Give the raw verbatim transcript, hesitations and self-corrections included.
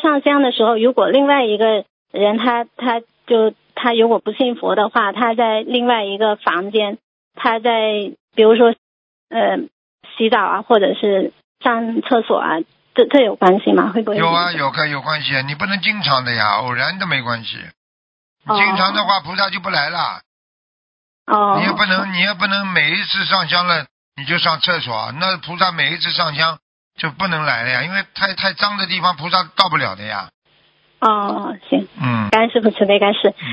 上香的时候，如果另外一个人他他就他如果不信佛的话，他在另外一个房间，他在比如说呃洗澡啊，或者是上厕所啊，这这有关系吗？会不会有啊，有个有关系，你不能经常的呀，偶然的没关系。你经常的话，菩萨就不来了。 哦。 你也不能，你也不能每一次上香了你就上厕所，那菩萨每一次上香就不能来了呀，因为太太脏的地方菩萨到不了的呀。 哦，行。 嗯。 感恩师父慈悲，感恩师。